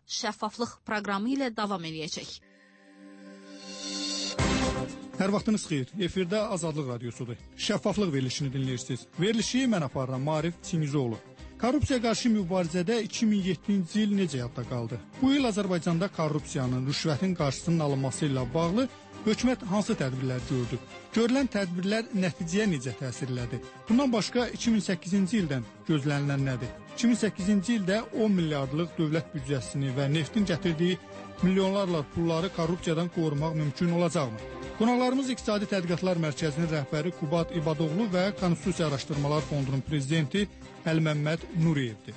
şəffaflıq proqramı ilə davam edəcək. Hər vaxtınız xeyir. Efirdə Azadlıq Radiosudur. Şəffaflıq verilişini dinləyirsiniz. Verilişi mən aparıram, Maarif Çingizoğlu. Korrupsiyaya qarşı mübarizədə 2007-ci il necə yadda qaldı? Bu il Azərbaycanda korrupsiyanın, rüşvətin qarşısının alınması ilə bağlı hökumət hansı tədbirlər gördü? Görülən tədbirlər nəticəyə necə təsir elədi? Bundan başqa 2008-ci ildən gözlənilən nədir? 2008-ci ildə 10 milyardlıq dövlət büdcəsini və neftin gətirdiyi milyonlarla pulları korrupsiyadan qorumaq mümkün olacaqmı? Qonaqlarımız İqtisadi Tədqiqatlar Mərkəzinin rəhbəri Qubad İbadoğlu və Konstitusiya Araşdırmalar Fondunun prezidenti Əlməmməd Nuriyevdir.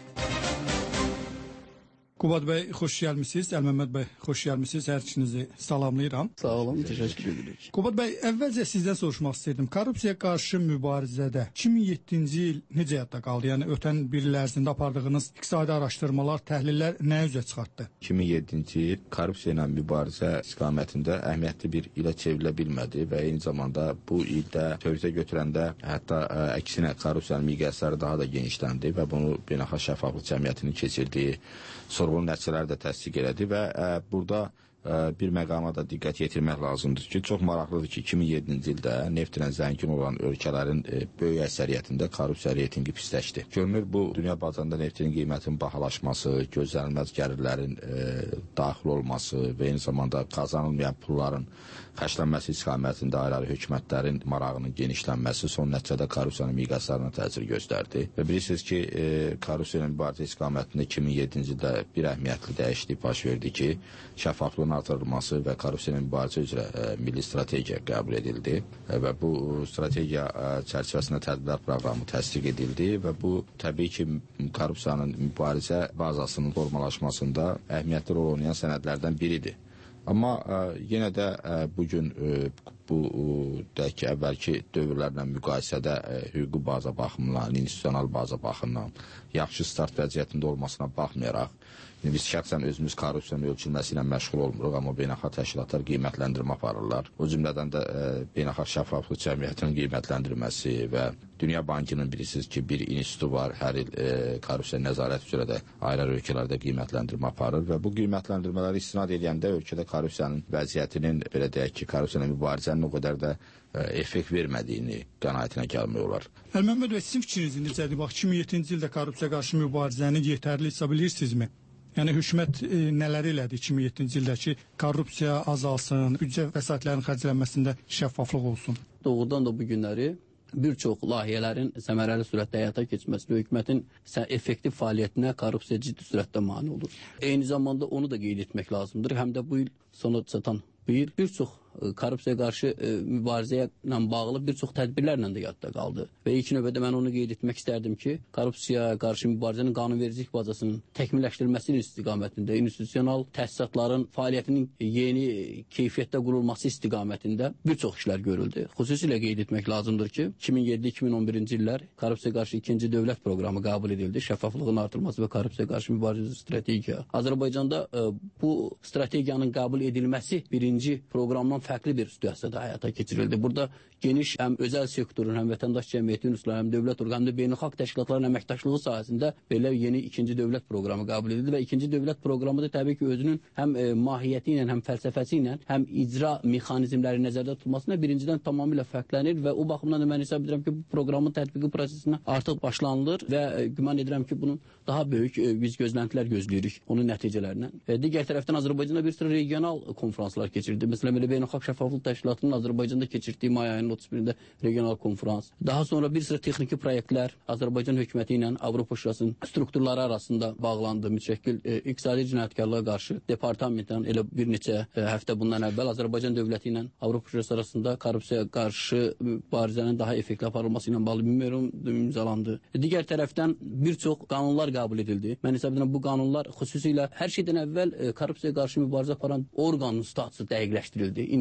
Qubad bəy, xoş gəlmisiniz. Əlməmməd bəy, xoş gəlmisiniz. Hər ikinizi salamlayıram. Sağ olun, təşəkkür edirik. Qubad bəy, əvvəlcə sizdən soruşmaq istəyirdim. Korrupsiyaya qarşı mübarizədə 2007-ci il necə yadda qaldı? Yəni ötən bir il ərzində apardığınız iqtisadi araşdırmalar, təhlillər nə üzə çıxartdı? 2007-ci il korrupsiya ilə mübarizə istiqamətində əhəmiyyətli bir ilə çevrilə bilmədi və eyni zamanda bu ildə tövrizə götürəndə hətta əksinə korrupsiyanın miqyasları daha da genişləndi və bunu Beynəlxalq Şəffaflıq Cəmiyyətinin keçirdiyi sorğunun nəticələri də təsdiq elədi və burada bir məqama da diqqət yetirmək lazımdır ki, çox maraqlıdır ki, 2007-ci ildə neftlə zəngin olan ölkələrin böyük əksəriyyətində korrupsiya reytingi pisləşdi. Görünür, bu dünya bazarında neftin qiymətinin bahalaşması, gözlənilməz gəlirlərin daxil olması və eyni zamanda qazanılmayan pulların xərclənməsi istiqamətində ayrı hökumətlərin marağının genişlənməsi son nəticədə korrupsiyanın miqyaslarına təsir göstərdi. Və bilirsiniz ki, korrupsiya ilə mübarizə istiqamətində 2007-ci ildə bir əhəmiyyətli dəyişiklik baş verdi ki, şəffaflığın artırılması və korrupsiya ilə mübarizə üzrə milli strategiya qəbul edildi və bu strategiya çərçivəsində tədbirlər proqramı təsdiq edildi və bu təbii ki, korrupsiyanın mübarizə bazasının formalaşmasında əhəmiyyətli rol oynayan sənədlərdən biridir. Amma yenə də bugün bu deyək ki, əvvəlki dövrlərlə müqayisədə hüquqi baza baxımından, institusional baza baxımından yaxşı start vəziyyətində olmasına baxmayaraq, biz şəxsən özümüz korrupsiyanın ölçülməsi ilə məşğul olmuruq, amma beynəlxalq təşkilatlar qiymətləndirmə aparırlar. O cümlədən də Beynəlxalq Şəffaflıq Cəmiyyətinin qiymətləndirməsi və Dünya Bankının bilirsiniz ki, bir institutu var, hər il korrupsiya nəzarət üzrə də ayrı ölkələrdə qiymətləndirmə aparır və bu qiymətləndirmələri istinad edəndə ölkədə korrupsiyanın vəziyyətinin, belə deyək ki, korrupsiyanın mübarizənin o qədər də effekt vermədiyini qənaətinə gəlmək olar. Əlməmməd bəy, sizin fikriniz necədir? Bax, 2007-ci ildə korrupsiya qarşı mübarizəni yetərli hesab edirsinizmi? Yəni hökumət nələr elədi 2007-ci ildə ki, korrupsiya azalsın, büdcə vəsaitlərin xərclənməsində şəffaflıq olsun? Doğrudan da bu günləri bir çox layihələrin səmərəli sürətdə həyata keçməsi hökumətin effektiv fəaliyyətinə korrupsiya ciddi sürətdə mane olur. Eyni zamanda onu da qeyd etmək lazımdır. Həm də bu il sona çatan bir çox korrupsiyaya qarşı mübarizəyə ilə bağlı bir çox tədbirlərlə də yadda qaldı. Və ilk növbədə mən onu qeyd etmək istərdim ki, korrupsiyaya qarşı mübarizənin qanunvericilik bazasının təkmilləşdirilməsi istiqamətində, institusional təsisatların fəaliyyətinin yeni keyfiyyətdə qurulması istiqamətində bir çox işlər görüldü. Xüsusilə qeyd etmək lazımdır ki, 2007-2011-ci illər korrupsiyaya qarşı ikinci dövlət proqramı qəbul edildi. Şəffaflığın artırılması və korrupsiyaya qarşı mübarizə strategiya. Azərbaycanda bu strategiyanın qəbul edilməsi birinci proqramdan fərqli bir situasiyada həyata keçirildi. Burada geniş həm özəl sektorun, həm vətəndaş cəmiyyəti üzvləri, həm dövlət orqanı, həm də beynəlxalq təşkilatların əməkdaşlığı sahəsində belə yeni ikinci dövlət proqramı qəbul edildi və ikinci dövlət proqramı da təbii ki, özünün həm mahiyyəti ilə, həm fəlsəfəsi ilə, həm icra mexanizmləri nəzərdə tutulmasına birincidən tamamilə fərqlənir və o baxımdan da mən hesab edirəm ki, bu proqramın tətbiqi prosesinə artıq başlanılır və güman edirəm ki, bunun daha böyük biz gözləntilər gözləyirik onun nəticələrindən. Digər tərəfdən Azərbaycanda bir sıra regional konferanslar keçirildi. Məsələn, belə Beynəlxalq Şəffaflıq Təşkilatının Azərbaycanda keçirdiyi may ayının 31-də regional konferans. Daha sonra bir sıra texniki proyektlər Azərbaycan hökuməti ilə Avropa Şurasının strukturları arasında bağlandı. Mütşəkkil iqtisadi cinayətkarlığa qarşı departamentdən elə bir neçə həftə bundan əvvəl Azərbaycan dövləti ilə Avropa Şurası arasında korrupsiyaya qarşı mübarizənin daha effektli aparılması ilə bağlı bir memorandum imzalandı. Digər tərəfdən bir çox qanunlar qəbul edildi. Mən hesab edirəm bu qanunlar xüsusilə hər şeydən əvvəl korrupsiyaya qarşı mübarizə aparan orqanın statusu dəqiqləşdirildi.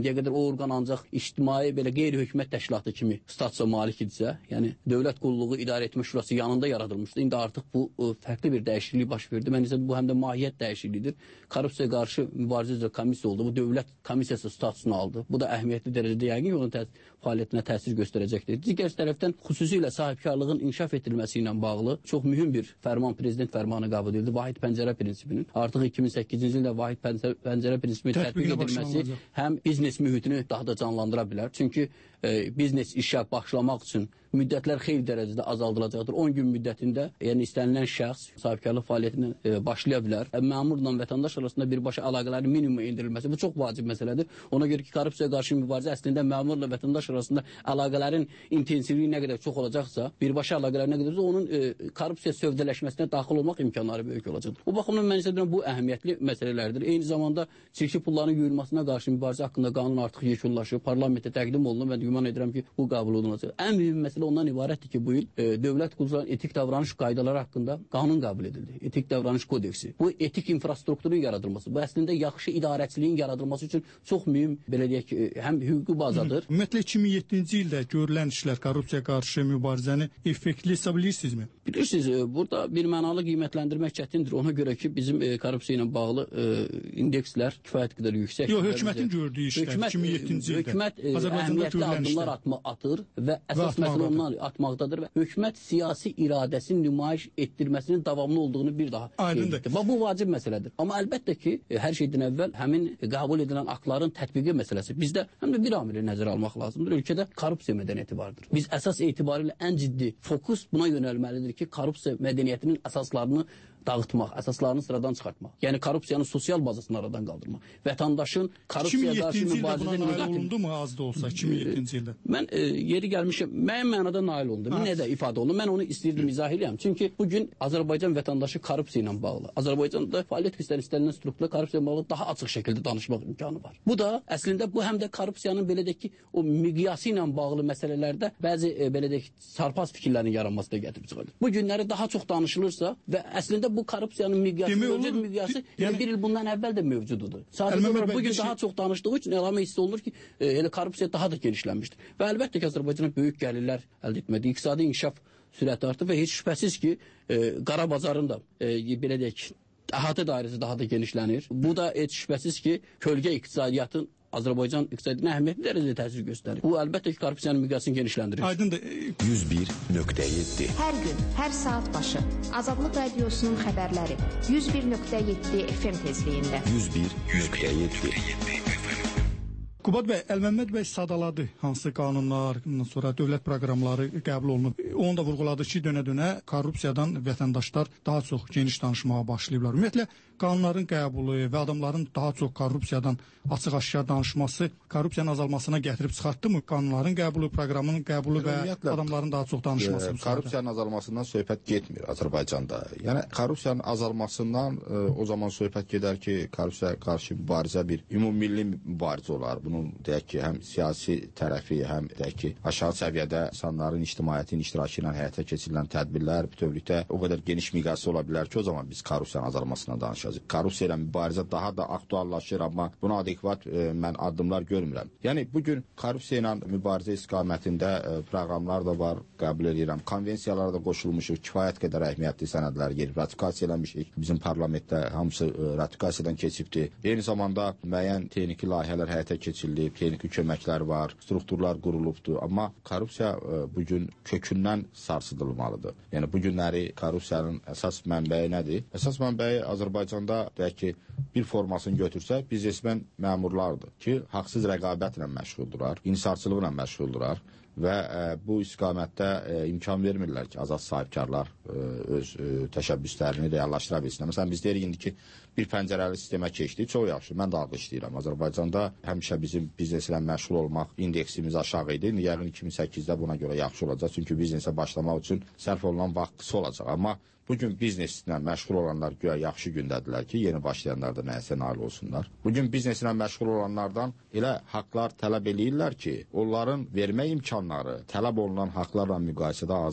İndiyə qədər o orqan ancaq ictimai belə qeyri-hökumət təşkilatı kimi statusa malik idisə, yəni Dövlət Qulluğu İdarə Etmə Şurası yanında yaradılmışdı. İndi artıq bu fərqli bir dəyişiklik baş verdi. Mən isə bu həm də mahiyyət dəyişikliyidir. Korrupsiyaya qarşı mübarizə üzrə komissiya oldu. Bu dövlət komissiyası statusunu aldı. Bu da əhəmiyyətli dərəcədə yəqin onun fəaliyyətinə təsir göstərəcəkdir. Digər tərəfdən xüsusilə sahibkarlığın inkişaf etdirilməsi ilə bağlı çox mühüm bir fərman, prezident fərmanı qəbul edildi. Vahid pəncərə prinsipinin. Artıq 2008-ci ildə vahid pəncərə prinsipinin tətbiq edilməsi həm biznes mühitini daha da canlandıra bilər. Çünki biznes işə başlamaq üçün müddətlər xeyli dərəcədə azaldılacaqdır. 10 gün müddətində, yəni istənilən şəxs sahibkarlıq fəaliyyətinə başlaya bilər. Məmurla vətəndaş arasında birbaşa əlaqələrin minimuma endirilməsi bu çox vacib məsələdir. Ona görə ki, korrupsiyaya qarşı mübarizə əslində məmurla vətəndaş arasında əlaqələrin intensivliyi nə qədər çox olacaqsa, birbaşa əlaqələr nə qədərsə onun korrupsiya sövdələşməsinə daxil olmaq imkanları böyük olacaqdır. Bu baxımdan mən isə deyirəm bu əhəmiyyətli məsələlərdir. Eyni zamanda çirkli pulların yuyulmasına qarşı mübarizə haqqında qanun artıq yekunlaşıb, parlamentə təqdim olunub. Mən güman edirəm ki, bu qəbul olunacaq. Ən mühüm məsələ ondan ibarətdir ki, bu il dövlət qulluqlarının etik davranış qaydaları haqqında qanun qəbul edildi. Etik davranış kodeksi. Bu etik infrastrukturun yaradılması, bu əslində yaxşı idarəçiliyin yaradılması üçün çox mühüm, belə deyək ki, həm hüquqi bazadır. Ümumiyyətlə 2007-ci ildə görülən işlər korrupsiyaya qarşı mübarizəni effektli hesab edirsinizmi? Bilirsiniz, burada bir mənalı qiymətləndirmək çətindir. Ona görə ki, bizim korrupsiya ilə bağlı indekslər kifayət qədər yüksəkdir. Yox, hökumətin gördüyü işlər 2007-ci ildə. Hökumət əhəmiyyətli addımlar atır və əsas məsələ ondan atmaqdadır və hökumət siyasi iradəsini nümayiş etdirməsinin davamlı olduğunu bir daha qeyd etdi. Bu vacib məsələdir. Amma əlbəttə ki, hər şeydən əvvəl həmin qəbul edilən aktların tətbiqi məsələsi. Bizdə həm də bir amili nəzərə almaq lazımdır. Ölkədə korrupsiya mədəniyyəti vardır. Biz əsas etibarilə ən ciddi fokus buna yönəlməlidir ki, korrupsiya mədəniyyətinin əsaslarını dağıtmaq, əsaslarını sıradan çıxartmaq. Yəni korrupsiyanın sosial bazasını aradan qaldırmaq. Vətəndaşın korrupsiyaya qarşı mübarizədə nail olundu mu az da olsa 2007-ci ildə? Mən yeri gəlmişəm, müəyyən mənada nail olundu. Nədə ifadə olundu? Mən onu istəyirdim izah edeyim. Çünki bu gün Azərbaycan vətəndaşı korrupsiya ilə bağlı. Azərbaycanda fəaliyyət istənilən strukturla korrupsiya ilə bağlı daha açıq şəkildə danışmaq imkanı var. Bu da əslində bu həm də korrupsiyanın belə deyək ki, o miqyası ilə bağlı məsələlərdə bəzi belə deyək sarpas fikirlərin yaranmasına gətirib çıxarır. Bu günləri daha çox danışılırsa və əslində bu korrupsiyanın miqyası, mövcud miqyası bir il bundan əvvəl də mövcududur. Sadəcə bugün daha çox danışdığı üçün əlamə hiss olunur ki, elə korrupsiya daha da genişlənmişdir. Və əlbəttə ki, Azərbaycana böyük gəlirlər əldə etmədi. İqtisadi inkişaf sürəti artdı və heç şübhəsiz ki, qara bazarın da belə deyək ki, əhatə dairəsi daha da genişlənir. Bu da heç şübhəsiz ki, kölgə iqtisadiyyatın Azərbaycan iqtisadiyyatına əhəmiyyətli dərəcədə təsir göstərir. Bu əlbəttə ki, korrupsiyanın miqyasını genişləndirir. Aydındır. 101.7 Hər gün, hər saat başı Azadlıq Radiosunun xəbərləri 101.7 FM tezliyində. 101.7 Qubad bəy, Əlməmməd bəy sadaladı hansı qanunlar, sonra dövlət proqramları qəbul olunub. Onu da vurğuladı ki, dönə-dönə korrupsiyadan vətəndaşlar daha çox geniş danışmağa başlayıblar. Ümumiyyətlə, qanunların qəbulu və adamların daha çox korrupsiyadan açıq-aşkar danışması korrupsiyanın azalmasına gətirib çıxartdı mı? Qanunların qəbulu, proqramın qəbulu və adamların daha çox danışması. Korrupsiyanın azalmasından söhbət getmir Azərbaycanda. Yəni, korrupsiyanın azalmasından o zaman söhbət gedər ki, korrupsiyaya qarşı mübarizə bir ümummilli mübarizə olar. Bunun deyək ki, həm siyasi tərəfi, həm deyək ki, aşağı səviyyədə insanların ictimaiyyətin iştirakı ilə həyata keçirilən tədbirlər bütövlükdə o qədər geniş miqyaslı ola bilər ki, o zaman biz korrupsiyanın azalmasına danışacağıq. Korrupsiya ilə mübarizə daha da aktuallaşır, amma buna adekvat mən addımlar görmürəm. Yəni, bugün korrupsiya ilə mübarizə istiqamətində proqramlar da var, qəbul edirəm. Konvensiyalara da qoşulmuşuq, kifayət qədər əhəmiyyətli sənədlər gelib, ratifikasiya eləmişik. Bizim parlamentdə hamısı ratifikasiyadan keçibdir. Eyni zamanda müəyyən texniki layihələr həyata keçirilib, texniki köməklər var, strukturlar qurulubdur. Amma korrupsiya bugün kökündən sarsıdılmalıdır. Yəni, bu günləri korrupsiyanın əsas mənbəyi nədir? Əsas mənbəyi Azərbaycanda deyək ki, bir formasını götürsək, biznesmen məmurlardır ki, haqsız rəqabətlə məşğuldurlar, insarçılıqla məşğuldurlar və bu istiqamətdə imkan vermirlər ki, azad sahibkarlar öz təşəbbüslərini reallaşdıra bilsinlər. Məsələn, biz deyirik indi ki, bir pəncərəli sistemə keçdik, çox yaxşı, mən də alqışlayıram. Azərbaycanda həmişə bizim bizneslə məşğul olmaq indeksimiz aşağı idi. İndi yəqin 2008-də buna görə yaxşı olacaq, çünki biznesə başlamaq üçün sərf olunan vaxt qısa olacaq. Amma bugün bizneslə məşğul olanlar güya yaxşı gündədirlər ki, yeni başlayanlar da nəyəsə nail olsunlar. Bugün bizneslə məşğul olanlardan elə haqlar tələb eləyirlər ki, onların vermə imkanları tələb olunan haqlarla müqayisədə azdır.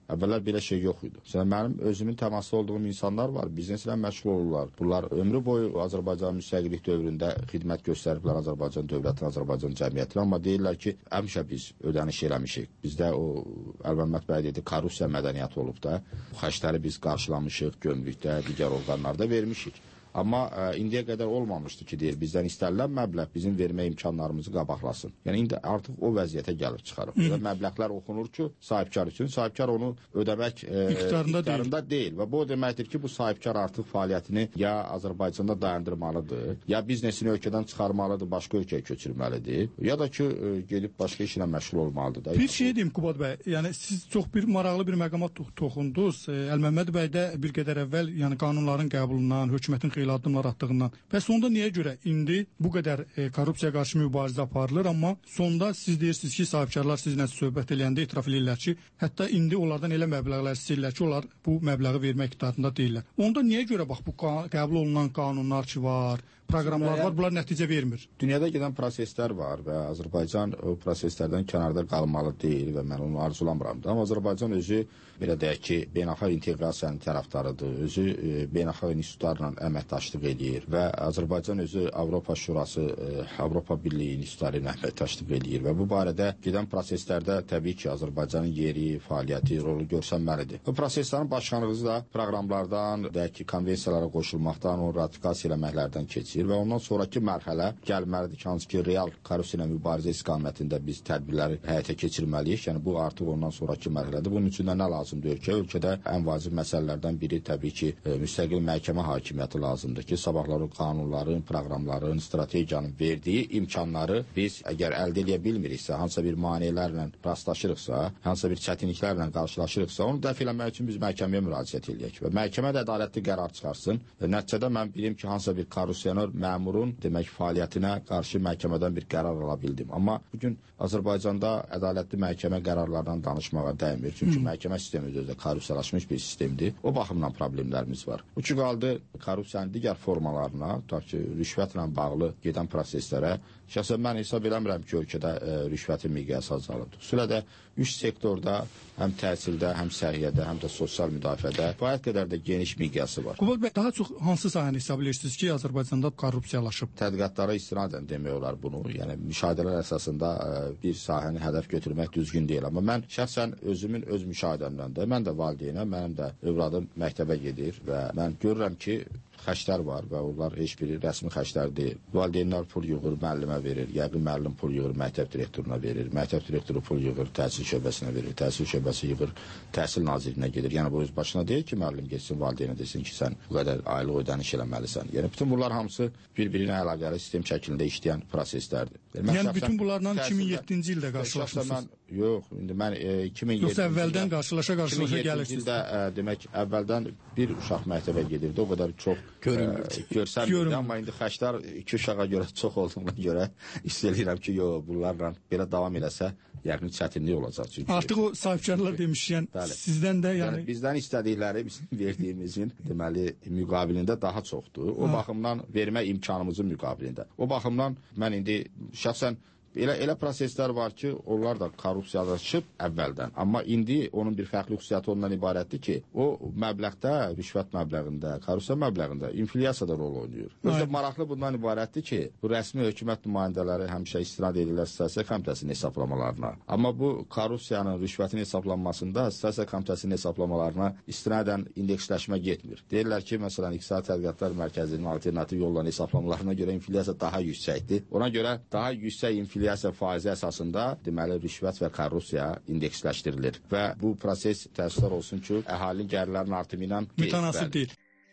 Əvvəllər belə şey yox idi. Mənim özümün təmasda olduğum insanlar var, bizneslə məşğul olurlar. Bunlar ömrü boyu Azərbaycan müstəqillik dövründə xidmət göstəriblər Azərbaycan dövlətinə, Azərbaycan cəmiyyətinə, amma deyirlər ki, həmişə biz ödəniş eləmişik. Bizdə o Əlməmməd bəy dedi, korrupsiya mədəniyyəti olub da. Bu xərcləri biz qarşılamışıq, gömrükdə, digər orqanlarda vermişik. Amma indiyə qədər olmamışdı ki, deyir, bizdən istənilən məbləğ bizim vermə imkanlarımızı qabaqlasın. Yəni, indi artıq o vəziyyətə gəlib çıxarıb. Məbləğlər oxunur ki, sahibkar üçün, sahibkar onu ödəmək iqtidarında deyil. Və bu o deməkdir ki, bu sahibkar artıq fəaliyyətini ya Azərbaycanda dayandırmalıdır, ya biznesini ölkədən çıxarmalıdır, başqa ölkəyə köçürməlidir, ya da ki, gedib başqa işlə məşğul olmalıdır. Bir şey deyim, Qubad bəy, yəni siz çox maraqlı bir məqama toxundunuz. Əlməmməd bəy də bir qədər əvvəl, yəni qanunların qəbulundan, hökumətin xeyli addımlar atdığından. Bəs sonda niyə görə indi bu qədər korrupsiya qarşı mübarizə aparılır, amma sonda siz deyirsiniz ki, sahibkarlar sizinlə söhbət eləyəndə etiraf edirlər ki, hətta indi onlardan elə məbləğlər istəyirlər ki, onlar bu məbləği vermək iqtidarında deyirlər. Onda niyə görə bax bu qəbul olunan qanunlar ki var, proqramlar var, bunlar nəticə vermir? Dünyada gedən proseslər var və Azərbaycan o proseslərdən kənarda qalmalı deyil və mən onu arzulamıram da. Amma Azərbaycan özü, belə deyək ki, beynəlxalq inteqrasiyanın tərəfdarıdır, özü beynəlxalq institutlarla əməkdaşlıq edir və Azərbaycan özü Avropa Şurası, Avropa Birliyi institutları ilə əməkdaşlıq edir və bu barədə gedən proseslərdə təbii ki, Azərbaycanın yeri, fəaliyyəti, rolu görsənməlidir. Bu proseslərin başlanğıcı da proqramlardan, deyək ki, konvensiyalara qoşulmaqdan, onu ratifikasiya eləməklərdən keçir və ondan sonraki mərhələ gəlməlidir ki, hansı ki, real korrupsiya ilə mübarizə istiqamətində biz tədbirləri həyata keçirməliyik. Yəni, bu artıq ondan sonraki mərhələdir. Bunun üçün də nə lazımdır ki, ölkədə ən vacib məsələlərdən biri təbii ki, müstəqil məhkəmə hakimiyyəti lazımdır ki, sabahları qanunların, proqramların, strategiyanın verdiyi imkanları biz əgər əldə edə bilmiriksə, hansısa bir maneələrlə rastlaşırıqsa, hansısa bir çətinliklərlə qarşılaşırıqsa, onu dəf eləmək üçün biz məhkəməyə müraciət edək və məhkəmə də ədalətli qərar çıxarsın. Nəticədə mən bilim ki, hansısa bir korrupsioner məmurun demək fəaliyyətinə qarşı məhkəmədən bir qərar ala bildim. Amma bugün Azərbaycanda ədalətli məhkəmə qərarlardan danışmağa dəymir. Çünki məhkəmə sistemi özü də korrupsiyalaşmış bir sistemdir. O baxımdan problemlərimiz var. Bu ki qaldı korrupsiyanın digər formalarına, tutaq ki, rüşvətlə bağlı gedən proseslərə. Şəxsən mən hesab eləmirəm ki, ölkədə rüşvətin miqyası azalıb. Xüsusilə üç sektorda, həm təhsildə, həm səhiyyədə, həm də sosial müdafiədə kifayət qədər də geniş miqyası var. Qubad bəy, daha çox hansı sahəni hesab edirsiniz ki, Azərbaycanda korrupsiyalaşıb? Tədqiqatlara istinadən demək olar bunu. Yəni müşahidələr əsasında bir sahəni hədəf götürmək düzgün deyil. Amma mən şəxsən özümün öz müşahidəmdən də, mən də valideynəm, mənim də övladım məktəbə gedir və mən görürəm ki, xərclər var və onlar heç biri rəsmi xərclər deyil. Valideynlər pul yığır, müəllimə verir, yəqin müəllim pul yığır, məktəb direktoruna verir, məktəb direktoru pul yığır, təhsil şöbəsinə verir, təhsil şöbəsi yığır, təhsil nazirinə gedir. Yəni bu öz başına deyil ki, müəllim getsin valideynə desin ki, sən bu qədər aylıq ödəniş eləməlisən. Yəni bütün bunlar hamısı bir-birinə əlaqəli sistem şəklində işləyən proseslərdir. Yəni bütün bunlarla 2007-ci ildə qarşılaşmısınız? Yox, indi mən 2007-ci yoxsa əvvəldən qarşılaşa gəlirsiniz? 2007-ci ildə demək əvvəldən bir uşaq məktəbə gedirdi, o qədər çox görsənmirdi, amma indi xərclər iki uşağa görə çox olduğuna görə istəyirəm ki, bunlarla belə davam eləsə, yəqin çətinlik olacaq. Çünki artıq o sahibkarlar demişkən, sizdən də yəni bizdən istədikləri bizim verdiyimizin deməli müqabilində daha çoxdur. O baxımdan vermə imkanımızın müqabilində. O baxımdan mən indi şəxsən elə proseslər var ki, onlar da korrupsiyalaşıb əvvəldən. Amma indi onun bir fərqli xüsusiyyəti ondan ibarətdir ki, o məbləğdə, rüşvət məbləğində, korrupsiya məbləğində inflyasiyada rol oynayır. Özü maraqlı bundan ibarətdir ki, bu rəsmi hökumət nümayəndələri həmişə istinad edirlər Statistiya Komitəsinin hesablamalarına. Amma bu korrupsiyanın, rüşvətin hesablanmasında Statistiya Komitəsinin hesablamalarına istinadən indeksləşmə getmir. Deyirlər ki, məsələn, İqtisadi Tədqiqatlar Mərkəzinin alternativ yolla hesablamalarına görə inflyasiya daha yüksəkdir. Ona görə daha yüksək inflyasiya faizi əsasında deməli rüşvət və korrupsiya indeksləşdirilir və bu proses təəssüflər olsun ki, əhalinin gəlirlərinin artımı ilə mütənasib deyil.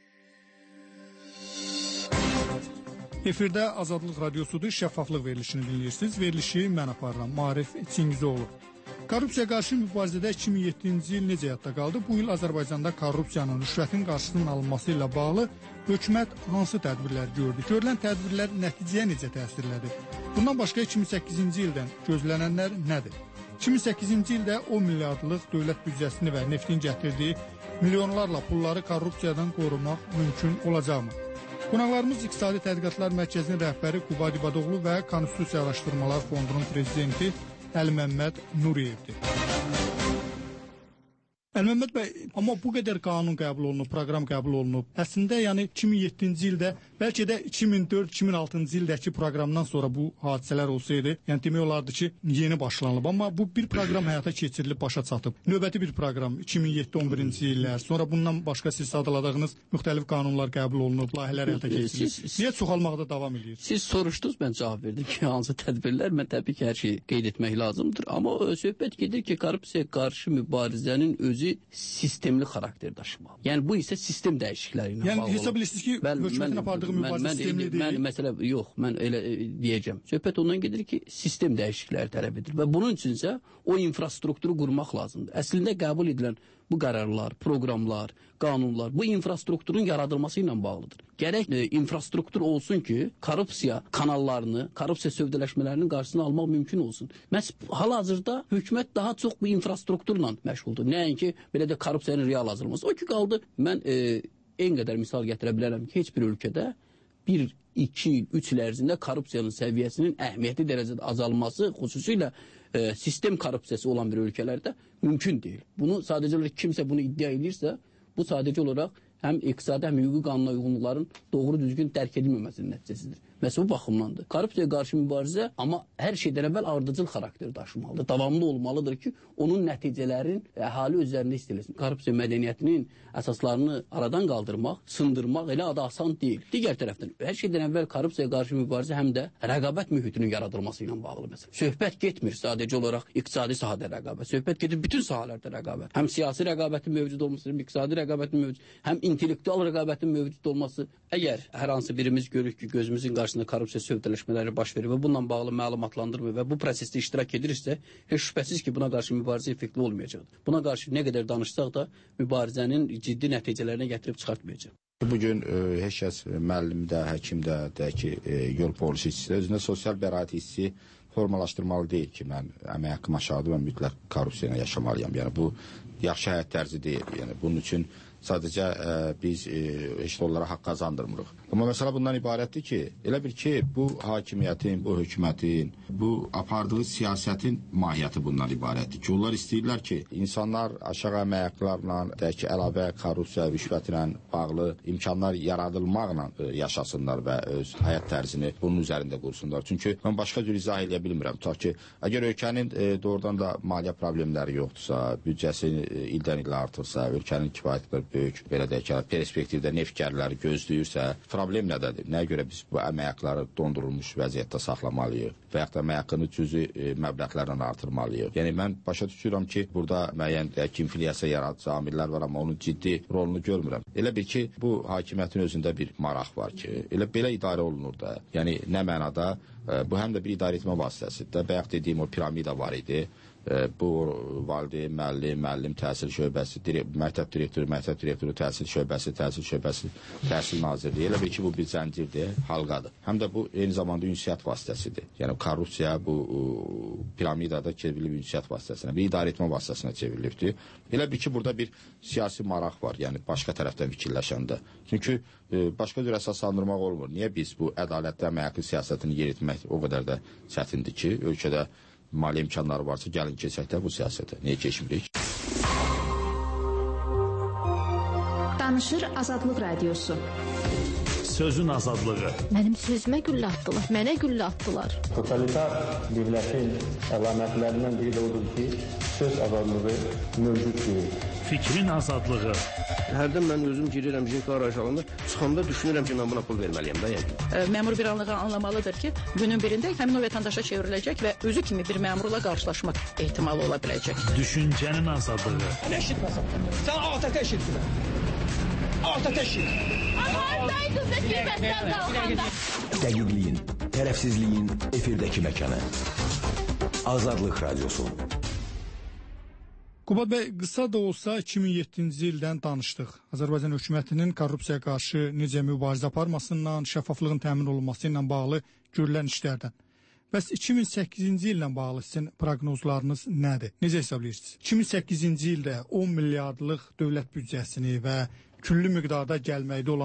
Efirdə Azadlıq Radiosudur, şəffaflıq verilişini dinləyirsiniz. Verilişi mən aparıram, Maarif Çingizoğlu. Korrupsiya qarşı mübarizədə 2007-ci il necə həyatda qaldı? Bu il Azərbaycanda korrupsiyanın, rüşvətin qarşısının alınması ilə bağlı hökumət hansı tədbirlər gördü? Görülən tədbirlər nəticəyə necə təsirlədi? Bundan başqa 2008-ci ildən gözlənənlər nədir? 2008-ci ildə 10 milyardlıq dövlət büdcəsini və neftin gətirdiyi milyonlarla pulları korrupsiyadan qorumaq mümkün olacaqmı? Qonaqlarımız İqtisadi Tədqiqatlar Mərkəzinin rəhbəri Qubad İbadoğlu və Konstitusiya Araşdırmalar Fondunun prezidenti Əlməmməd Nuriyevdir. Əlməmməd bəy, amma bu qədər qanun qəbul olunub, proqram qəbul olunub. Əslində, yəni 2007-ci ildə, bəlkə də 2004-2006-cı ildəki proqramdan sonra bu hadisələr olsaydı, yəni demək olardı ki, yeni başlanılıb. Amma bu bir proqram həyata keçirilib, başa çatıb. Növbəti bir proqram 2007-11-ci illər, sonra bundan başqa siz sadaladığınız müxtəlif qanunlar qəbul olunub, layihələr həyata keçirilib. Niyə çoxalmaqda davam edir? Siz soruşdunuz, mən cavab verdim ki, hansı tədbirlər, mən təbii ki, hər şeyi qeyd etmək lazımdır. Amma söhbət gedir ki, korrupsiyaya qarşı mübarizənin özü sistemli xarakter daşımalı. Yəni bu isə sistem dəyişiklikləri ilə bağlı. Yəni hesab edirsiniz ki, hökumətin apardığı mübarizə sistemli deyil. Məsələ yox, mən elə deyəcəm. Söhbət ondan gedir ki, sistem dəyişiklikləri tələb edir və bunun üçünsə o infrastrukturu qurmaq lazımdır. Əslində qəbul edilən bu qərarlar, proqramlar, qanunlar bu infrastrukturun yaradılması ilə bağlıdır. Gərək infrastruktur olsun ki, korrupsiya kanallarını, korrupsiya sövdələşmələrinin qarşısını almaq mümkün olsun. Məhz hal-hazırda hökumət daha çox bu infrastrukturla məşğuldur. Nəinki belə də korrupsiyanın real azalması. O ki qaldı, mən en qədər misal gətirə bilərəm ki, heç bir ölkədə 1, 2, 3 il ərzində korrupsiyanın səviyyəsinin əhəmiyyətli dərəcədə azalması, xüsusilə sistem korrupsiyası olan bir ölkələrdə mümkün deyil. Bunu sadəcə olaraq kimsə bunu iddia edirsə, bu sadəcə olaraq həm iqtisadi, həm hüquqi qanuna uyğunluqların doğru düzgün dərk edilməməsinin nəticəsidir. Məsələ bu baxımdandır. Korrupsiyaya qarşı mübarizə, amma hər şeydən əvvəl ardıcıl xarakter daşımalıdır. Davamlı olmalıdır ki, onun nəticələrin əhali üzərində hiss edilsin. Korrupsiya mədəniyyətinin əsaslarını aradan qaldırmaq, sındırmaq elə adı asan deyil. Digər tərəfdən, hər şeydən əvvəl korrupsiyaya qarşı mübarizə həm də rəqabət mühitinin yaradılması ilə bağlı məsələ. Söhbət getmir sadəcə olaraq iqtisadi sahədə rəqabət. Söhbət gedir bütün sahələrdə rəqabət. Həm siyasi rəqabətin mövcud olması, həm iqtisadi rəqabətin mövcud, həm intellektual rəqabətin mövcud olması. Əgər hər hansı birimiz görürük ki, gözümüzün qarşısında korrupsiya sövdələşmələri baş verir və bununla bağlı məlumatlandırmır və bu prosesdə iştirak edirsə, heç şübhəsiz ki, buna qarşı mübarizə effektli olmayacaqdır. Buna qarşı nə qədər danışsaq da mübarizənin ciddi nəticələrinə gətirib çıxartmayacaq. Bugün heç kəs müəllim də, həkim də, ki, yol polisi işçisi, özündə sosial bəraət hissi formalaşdırmalı deyil ki, mən əmək haqqım aşağıdır, mən mütləq korrupsiyayla yaşamalıyam. Yəni bu yaxşı həyat tərzi deyil. Yəni bunun üçün sadəcə biz heç də onlara haqq qazandırmırıq. Amma məsələ bundan ibarətdir ki, elə bil ki, bu hakimiyyətin, bu hökumətin, bu apardığı siyasətin mahiyyəti bundan ibarətdir ki, onlar istəyirlər ki, insanlar aşağı əmək haqqlarla, əlavə korrupsiya, rüşvətlə bağlı imkanlar yaradılmaqla yaşasınlar və öz həyat tərzini bunun üzərində qursunlar. Çünki mən başqa cür izah edə bilmirəm. Ta ki, əgər ölkənin doğrudan da maliyyə problemləri yoxdursa, büdcəsi ildən ilə artırsa, ölkənin kifayət böyük, belə deyək ki, perspektivdə neft gəlirləri gözləyirsə, problem nədədir? Nəyə görə biz bu əmək haqqları dondurulmuş vəziyyətdə saxlamalıyıq və yaxud da əmək haqqını cüzi məbləğlərlə artırmalıyıq? Yəni, mən başa düşürəm ki, burada müəyyən inflyasiya yaradıcı amillər var, amma onun ciddi rolunu görmürəm. Elə bil ki, bu hakimiyyətin özündə bir maraq var ki, elə belə idarə olunur da. Yəni, nə mənada? Bu həm də bir idarə etmə vasitəsidir. Bayaq dediyim o piramida var idi. Bu valideyn, müəllim, təhsil şöbəsi, məktəb direktoru, təhsil şöbəsi, təhsil nazirliyi. Elə bil ki, bu bir zəncirdir, halqadır. Həm də bu eyni zamanda ünsiyyət vasitəsidir. Yəni korrupsiya bu piramidada çevrilib ünsiyyət vasitəsinə, bir idarə etmə vasitəsinə çevrilibdir. Elə bil ki, burada bir siyasi maraq var, yəni başqa tərəfdən fikirləşəndə. Çünki başqa cür əsaslandırmaq olmur. Niyə biz bu ədalətli əmək haqqı siyasətini yeritmək o qədər də çətindir ki, ölkədə maliyyə imkanları varsa, gəlin keçək də bu siyasətə. Niyə keçmirik? Danışır Azadlıq Radiosu. Sözün azadlığı. Mənim sözümə güllə atdılar, mənə güllə atdılar. Totalitar dövlətin əlamətlərindən biri də odur ki, söz azadlığı mövcud deyil. Fikrin azadlığı. Hərdən mən özüm girirəm jinka arayışlarında, çıxanda düşünürəm ki, mən buna pul verməliyəm da yəni. Məmur bir anlığa anlamalıdır ki, günün birində həmin o vətəndaşa çevriləcək və özü kimi bir məmurla qarşılaşmaq ehtimalı ola biləcək. Düşüncənin azadlığı. Nə eşitməsən? Sən ATƏT eşitdin. ATƏT eşit. Hardaydın da qiymətdən qalxanda? Dəqiqliyin, tərəfsizliyin efirdəki məkanı. Azadlıq Radiosu. Qubad bəy, qısa da olsa 2007-ci ildən danışdıq. Azərbaycan hökumətinin korrupsiyaya qarşı necə mübarizə aparmasından, şəffaflığın təmin olunması ilə bağlı görülən işlərdən. Bəs 2008-ci illə bağlı sizin proqnozlarınız nədir? Necə hesablayırsınız? 2008-ci ildə 10 milyardlıq dövlət büdcəsini və küllü miqdarda gəlməkdə olan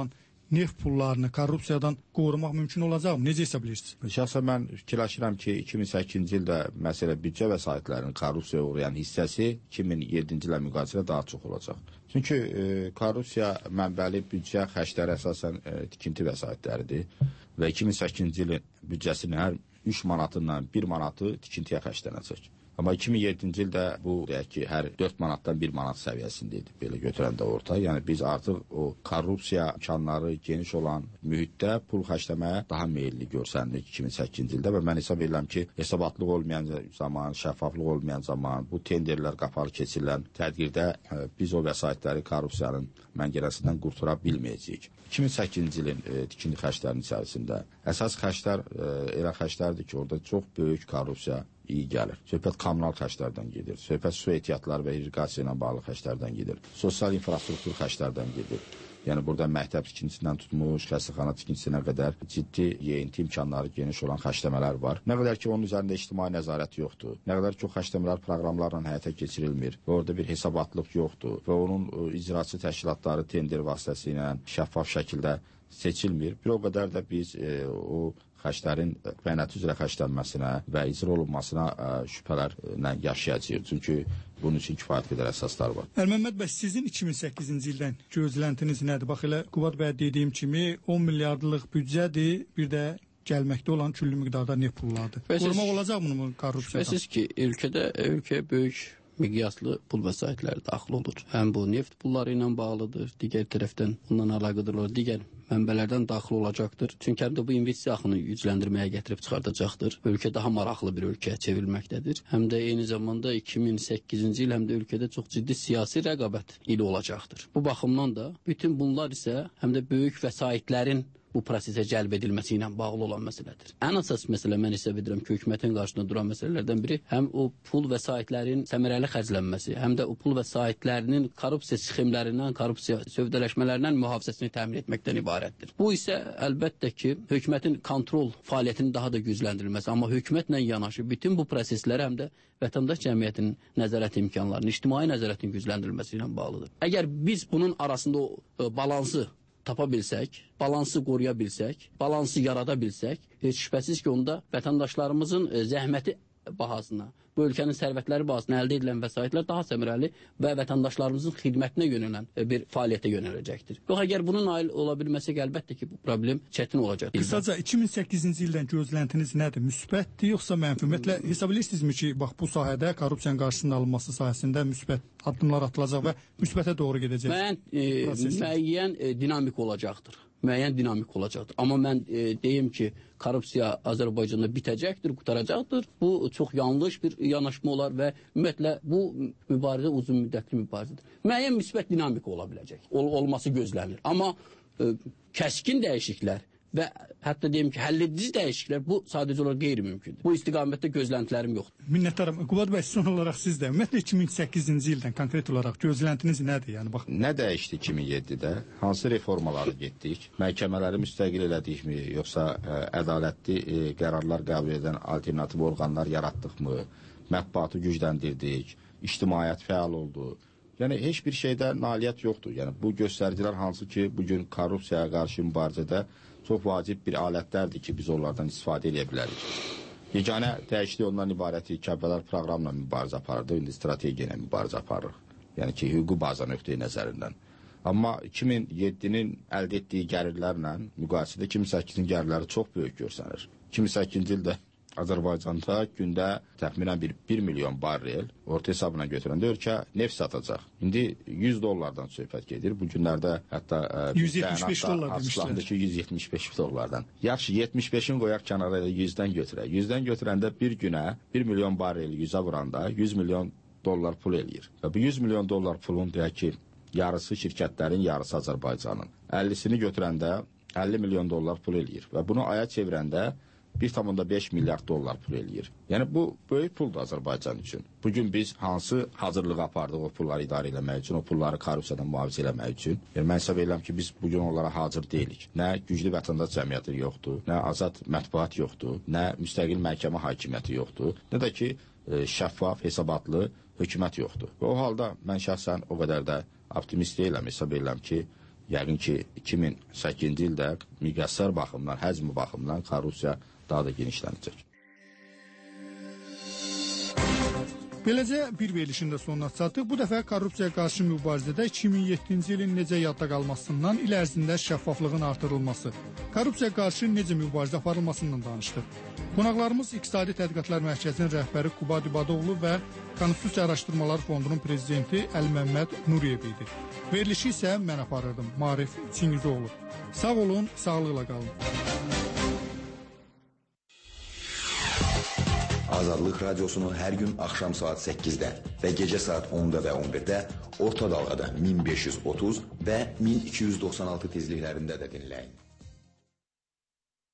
neft pullarını korrupsiyadan qorumaq mümkün olacaqmı? Necə hesab edirsiniz? Şəxsən mən fikirləşirəm ki, 2008-ci ildə məsələ büdcə vəsaitlərinin korrupsiyaya uğrayan hissəsi 2007-ci ilə müqayisədə daha çox olacaq. Çünki korrupsiya mənbəli büdcə xərcləri əsasən tikinti vəsaitləridir və 2008-ci ilin büdcəsinin hər 3 manatından 1 manatı tikintiyə xərclənəcək. Amma 2007-ci ildə bu deyək ki, hər 4 manatdan 1 manat səviyyəsində idi belə götürəndə orta. Yəni biz artıq o korrupsiya imkanları geniş olan mühitdə pul xərcləməyə daha meyilli görsəndik 2008-ci ildə və mən hesab edirəm ki, hesabatlıq olmayan zaman, şəffaflıq olmayan zaman, bu tenderlər qapalı keçirilən tədbirdə biz o vəsaitləri korrupsiyanın məngənəsindən qurtara bilməyəcəyik. 2008-ci ilin tikinti xərclərinin içərisində əsas xərclər elə xərclərdir ki, orada çox böyük korrupsiya iyi gəlir. Söhbət kommunal xərclərdən gedir. Söhbət su ehtiyatları və irriqasiya ilə bağlı xərclərdən gedir. Sosial infrastruktur xərclərdən gedir. Yəni burada məktəb tikintisindən tutmuş, xəstəxana tikintisinə qədər ciddi yeyinti imkanları geniş olan xərcləmələr var. Nə qədər ki, onun üzərində ictimai nəzarət yoxdur. Nə qədər ki, o xərcləmələr proqramlarla həyata keçirilmir və orada bir hesabatlıq yoxdur və onun icraçı təşkilatları tender vasitəsilə şəffaf şəkildə seçilmir. Bir o qədər də biz o xərclərin bəyanatı üzrə xərclənməsinə və icra olunmasına şübhələrlə yaşayacağıq. Çünki bunun üçün kifayət qədər əsaslar var. Əlməmməd bəy, sizin 2008-ci ildən gözləntiniz nədir? Bax, elə Qubad bəy dediyim kimi 10 milyardlıq büdcədir, bir də gəlməkdə olan küllü miqdarda neft pullardır. Qorumaq olacaq bunu korrupsiyadan? Şübhəsiz ki, ölkəyə böyük miqyaslı pul vəsaitləri daxil olur. Həm bu neft pulları ilə bağlıdır, digər tərəfdən ondan əlaqədar olan digər mənbələrdən daxil olacaqdır. Çünki həm də bu investisiya axını gücləndirməyə gətirib çıxardacaqdır. Ölkə daha maraqlı bir ölkəyə çevrilməkdədir. Həm də eyni zamanda 2008-ci il həm də ölkədə çox ciddi siyasi rəqabət ili olacaqdır. Bu baxımdan da bütün bunlar isə həm də böyük vəsaitlərin bu prosesə cəlb edilməsi ilə bağlı olan məsələdir. Ən əsas məsələ mən hesab edirəm ki, hökumətin qarşısında duran məsələlərdən biri həm o pul vəsaitlərin səmərəli xərclənməsi, həm də o pul vəsaitlərinin korrupsiya sxemlərindən, korrupsiya sövdələşmələrindən mühafizəsini təmin etməkdən ibarətdir. Bu isə əlbəttə ki, hökumətin kontrol fəaliyyətinin daha da gücləndirilməsi, amma hökumətlə yanaşı bütün bu proseslər həm də vətəndaş cəmiyyətinin nəzarət imkanlarının, ictimai nəzarətin gücləndirilməsi ilə bağlıdır. Əgər biz bunun arasında o balansı tapa bilsək, balansı qoruya bilsək, balansı yarada bilsək, heç şübhəsiz ki, onda vətəndaşlarımızın zəhməti bahasına, bu ölkənin sərvətləri bahasına əldə edilən vəsaitlər daha səmərəli və vətəndaşlarımızın xidmətinə yönələn bir fəaliyyətə yönələcəkdir. Yox, əgər bunun nail ola bilməsək, əlbəttə ki, bu problem çətin olacaqdır. Qısaca 2008-ci ildən gözləntiniz nədir? Müsbətdir, yoxsa mənfi? Ümumiyyətlə, hesab edirsinizmi ki, bax, bu sahədə korrupsiyanın qarşısının alınması sahəsində müsbət addımlar atılacaq və müsbətə doğru gedəcək? Müəyyən dinamik olacaqdır. Müəyyən dinamik olacaqdır. Amma mən deyim ki, korrupsiya Azərbaycanda bitəcəkdir, qutaracaqdır. Bu çox yanlış bir yanaşma olar və ümumiyyətlə bu mübarizə uzun müddətli mübarizədir. Müəyyən müsbət dinamik ola biləcək. Olması gözlənilir. Amma kəskin dəyişikliklər və hətta deyim ki, həlledici dəyişikliklər bu sadəcə olaraq qeyri-mümkündür. Bu istiqamətdə gözləntilərim yoxdur. Minnətdaram. Qubad bəy, son olaraq siz də ümumiyyətlə 2008-ci ildən konkret olaraq gözləntiniz nədir? Yəni bax, nə dəyişdi 2007-də? Hansı reformaları getdik? Məhkəmələri müstəqil elədikmi, yoxsa ədalətli qərarlar qəbul edən alternativ orqanlar yaratdıqmı? Mətbuatı gücləndirdik, ictimaiyyət fəal oldu. Yəni heç bir şeydə nailiyyət yoxdur. Yəni bu göstəricilər hansı ki, bugün korrupsiyaya qarşı mübarizədə çox vacib bir alətlərdir ki, biz onlardan istifadə edə bilərik. Yeganə dəyişiklik ondan ibarətdir ki, əvvəllər proqramla mübarizə aparırdı, indi strategiya ilə mübarizə aparırıq. Yəni ki, hüquqi baza nöqteyi nəzərindən. Amma 2007-nin əldə etdiyi gəlirlərlə müqayisədə 2008-in gəlirləri çox böyük görsənir. 2008-ci ildə Azərbaycanda gündə təxminən 1 milyon barrel orta hesabına götürəndə ölkə neft satacaq. İndi $100 söhbət gedir. Bu günlərdə hətta 175 dollar demişlər ki, 175 dollardan. Yaxşı, 75-in qoyaq kənara 100-dən götürək. 100-dən götürəndə bir günə 1 milyon barrel 100-ə vuranda 100 milyon dollar pul eləyir. Və bu 100 milyon dollar pulun deyək ki, yarısı şirkətlərin, yarısı Azərbaycanın. 50-sini götürəndə 50 milyon dollar pul eləyir. Və bunu aya çevirəndə 1,5 milyard dollar pul eləyir. Yəni bu böyük puldur Azərbaycan üçün. Bugün biz hansı hazırlığı apardıq o pulları idarə eləmək üçün, o pulları korrupsiyadan mühafizə eləmək üçün? Yəni mən hesab edirəm ki, biz bugün onlara hazır deyilik. Nə güclü vətəndaş cəmiyyəti yoxdur, nə azad mətbuat yoxdur, nə müstəqil məhkəmə hakimiyyəti yoxdur, nə də ki şəffaf, hesabatlı hökumət yoxdur. Və o halda mən şəxsən o qədər də optimist deyiləm, hesab edirəm ki, yəqin ki 2008-ci ildə miqyaslar baxımından, həcmi baxımından korrupsiya daha da genişlənəcək. Beləcə bir verilişin də sonuna çatdıq. Bu dəfə korrupsiyaya qarşı mübarizədə 2007-ci ilin necə yadda qalmasından il ərzində şəffaflığın artırılması, korrupsiyaya qarşı necə mübarizə aparılmasından danışdıq. Qonaqlarımız İqtisadi Tədqiqatlar Mərkəzinin rəhbəri Qubad İbadoğlu və Konstitusiya Araşdırmaları Fondunun prezidenti Əliməmməd Nuriyev idi. Verilişi isə mən aparırdım, Marif Çingizoğlu. Sağ olun, sağlıqla qalın. Azadlıq Radiosunu hər gün axşam saat 8-də və gecə saat 10-da və 11-də orta dalğada 1530 və 1296 tezliklərində də dinləyin.